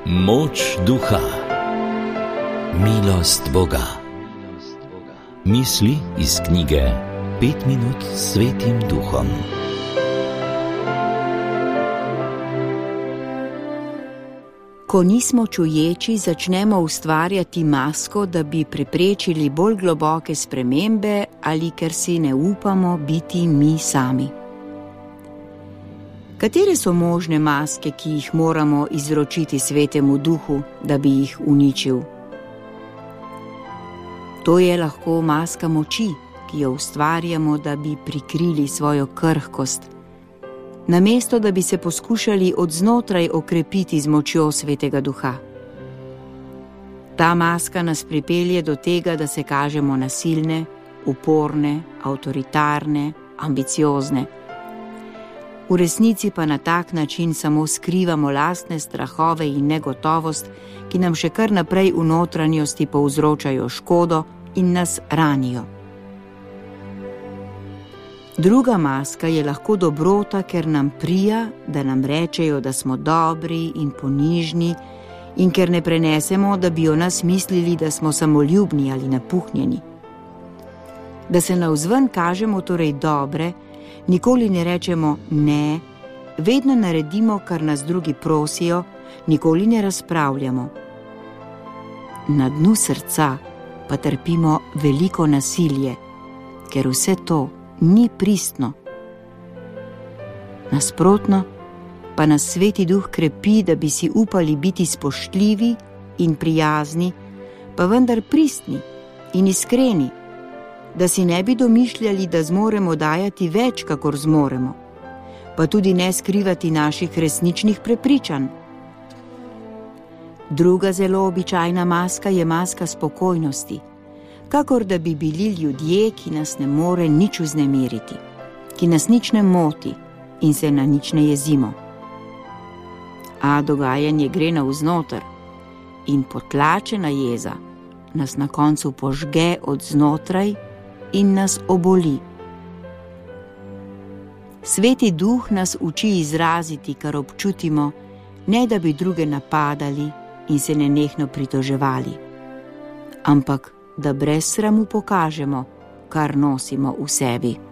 Moč duha, milost Boga. Misli iz knjige 5 minut s Svetim Duhom. Ko nismo čuječi, začnemo ustvarjati masko, da bi preprečili bolj globoke spremembe ali ker si ne upamo biti mi sami. Katere so možne maske, ki jih moramo izročiti Svetemu Duhu, da bi jih uničil? To je lahko maska moči, ki jo ustvarjamo, da bi prikrili svojo krhkost, namesto da bi se poskušali od znotraj okrepiti z močjo Svetega Duha. Ta maska nas pripelje do tega, da se kažemo nasilne, uporne, avtoritarne, ambiciozne. V resnici pa na tak način samo skrivamo lastne strahove in negotovost, ki nam še kar naprej v notranjosti povzročajo škodo in nas ranijo. Druga maska je lahko dobrota, ker nam prija, da nam rečejo, da smo dobri in ponižni, in ker ne prenesemo, da bi o nas mislili, da smo samoljubni ali napuhnjeni. Da se navzven kažemo torej dobre, nikoli ne rečemo ne, vedno naredimo, kar nas drugi prosijo, nikoli ne razpravljamo. Na dnu srca pa trpimo veliko nasilje, ker vse to ni pristno. Nasprotno pa nas Sveti Duh krepi, da bi si upali biti spoštljivi in prijazni, pa vendar pristni in iskreni, da si ne bi domišljali, da zmoremo dajati več, kakor zmoremo, pa tudi ne skrivati naših resničnih prepričanj. Druga zelo običajna maska je maska spokojnosti, kakor da bi bili ljudje, ki nas ne more nič vznemiriti, ki nas nič ne moti in se na nič ne jezimo. A dogajanje gre navznoter in potlačena jeza nas na koncu požge od znotraj in nas oboli. Sveti Duh nas uči izraziti, kar občutimo, ne da bi druge napadali in se nenehno pritoževali, ampak da brez sramu pokažemo, kar nosimo v sebi.